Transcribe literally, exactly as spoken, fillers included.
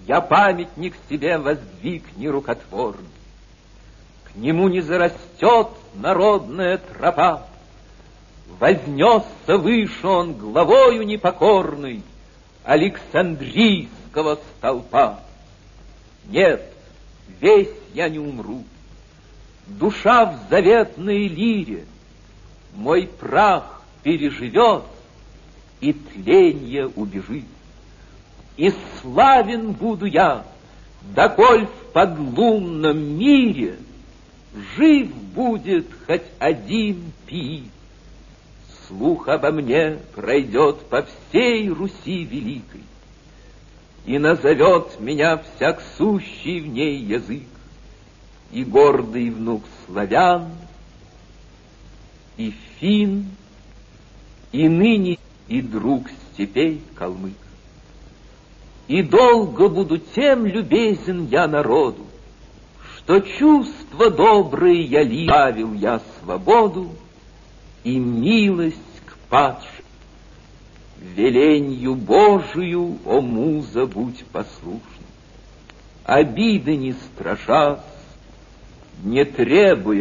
Я памятник себе воздвиг нерукотворный. К нему не зарастет народная тропа, вознесся выше он главою непокорной Александрийского столпа. Нет, весь я не умру, душа в заветной лире мой прах переживет и тленье убежит. И славен буду я, доколь в подлунном мире жив будет хоть один пи. Слух обо мне пройдет по всей Руси великой, и назовет меня всяк сущий в ней язык, и гордый внук славян, и фин, и ныне и друг степей калмык. И долго буду тем любезен я народу, что чувства добрые я лавил я свободу и милость к падшим. Веленью Божию, о муза, будь послушна, обиды не страшась, не требуя